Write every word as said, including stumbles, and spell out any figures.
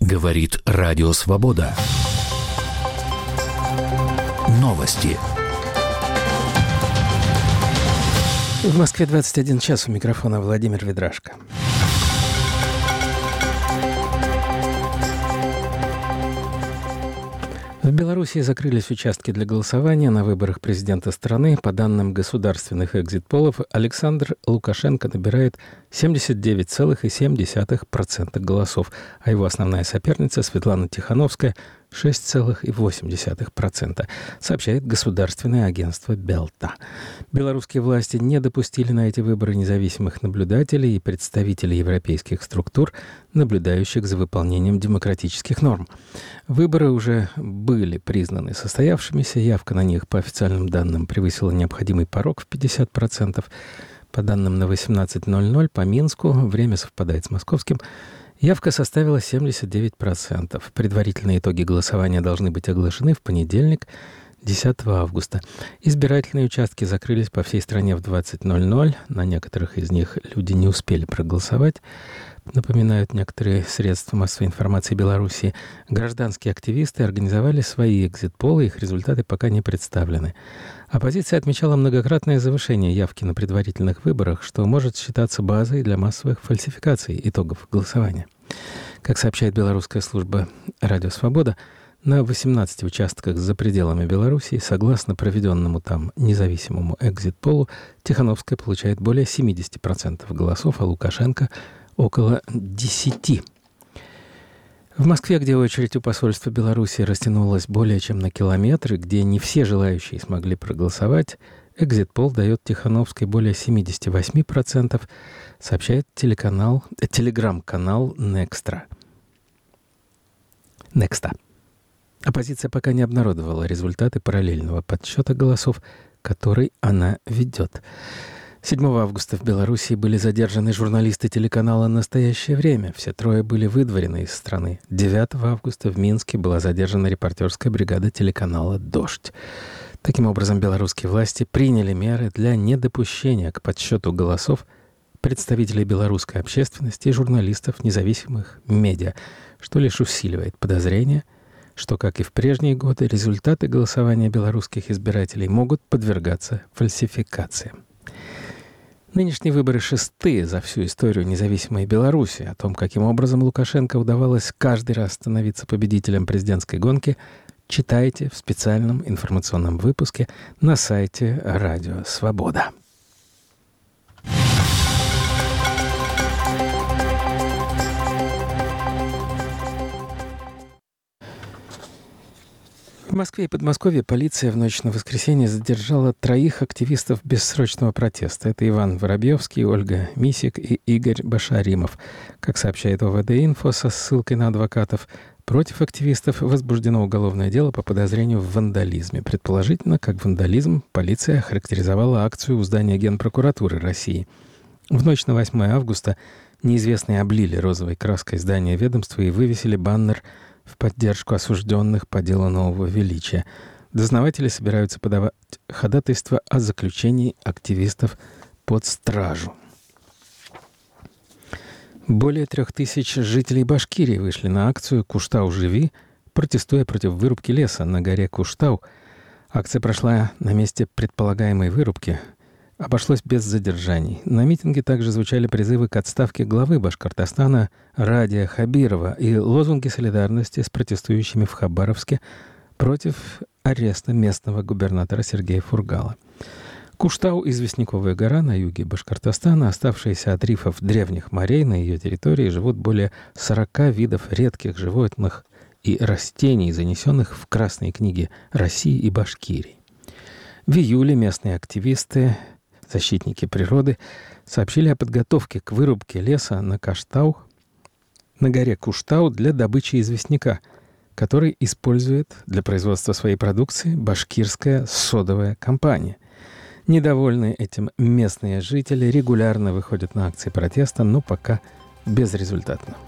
Говорит Радио Свобода. Новости. В Москве двадцать один час. У микрофона Владимир Ведрашко. В Белоруссии закрылись участки для голосования на выборах президента страны. По данным государственных экзит-полов, Александр Лукашенко набирает семьдесят девять целых семь десятых процента голосов, а его основная соперница Светлана Тихановская – шесть целых восемь десятых процента, сообщает государственное агентство «Белта». Белорусские власти не допустили на эти выборы независимых наблюдателей и представителей европейских структур, наблюдающих за выполнением демократических норм. Выборы уже были признаны состоявшимися, явка на них по официальным данным превысила необходимый порог в пятьдесят процентов. По данным на восемнадцать ноль ноль по Минску, время совпадает с московским, явка составила семьдесят девять процентов. Предварительные итоги голосования должны быть оглашены в понедельник, десятого августа. Избирательные участки закрылись по всей стране в двадцать ноль ноль. На некоторых из них люди не успели проголосовать, напоминают некоторые средства массовой информации Беларуси. Гражданские активисты организовали свои экзит-полы, их результаты пока не представлены. Оппозиция отмечала многократное завышение явки на предварительных выборах, что может считаться базой для массовых фальсификаций итогов голосования. Как сообщает белорусская служба «Радио Свобода», на восемнадцати участках за пределами Белоруссии, согласно проведенному там независимому экзит-полу, Тихановская получает более семьдесят процентов голосов, а Лукашенко – около десяти. В Москве, где очередь у посольства Беларуси растянулась более чем на километр, и где не все желающие смогли проголосовать, экзит-пол дает Тихановской более семьдесят восемь процентов, сообщает телеканал, телеграм-канал Некстра. Некста. Оппозиция пока не обнародовала результаты параллельного подсчета голосов, который она ведет. седьмого августа в Белоруссии были задержаны журналисты телеканала «Настоящее время». Все трое были выдворены из страны. девятого августа в Минске была задержана репортерская бригада телеканала «Дождь». Таким образом, белорусские власти приняли меры для недопущения к подсчету голосов представителей белорусской общественности и журналистов независимых медиа, что лишь усиливает подозрение, что, как и в прежние годы, результаты голосования белорусских избирателей могут подвергаться фальсификациям. Нынешние выборы шестые за всю историю независимой Беларуси. О том, каким образом Лукашенко удавалось каждый раз становиться победителем президентской гонки, читайте в специальном информационном выпуске на сайте «Радио Свобода». В Москве и Подмосковье полиция в ночь на воскресенье задержала троих активистов бессрочного протеста. Это Иван Воробьевский, Ольга Мисик и Игорь Башаримов. Как сообщает ОВД-инфо со ссылкой на адвокатов, против активистов возбуждено уголовное дело по подозрению в вандализме. Предположительно, как вандализм полиция охарактеризовала акцию у здания Генпрокуратуры России. В ночь на восьмое августа неизвестные облили розовой краской здание ведомства и вывесили баннер в поддержку осужденных по делу нового величия. Дознаватели собираются подавать ходатайство о заключении активистов под стражу. Более трех тысяч жителей Башкирии вышли на акцию «Куштау, живи!», протестуя против вырубки леса на горе Куштау. Акция прошла на месте предполагаемой вырубки. Обошлось без задержаний. На митинге также звучали призывы к отставке главы Башкортостана Радия Хабирова и лозунги солидарности с протестующими в Хабаровске против ареста местного губернатора Сергея Фургала. Куштау – известняковая гора на юге Башкортостана. Оставшиеся от рифов древних морей на ее территории живут более сорока видов редких животных и растений, занесенных в Красные книги России и Башкирии. В июле местные активисты, защитники природы, сообщили о подготовке к вырубке леса на Каштау, на горе Куштау для добычи известняка, который использует для производства своей продукции башкирская содовая компания. Недовольные этим местные жители регулярно выходят на акции протеста, но пока безрезультатно.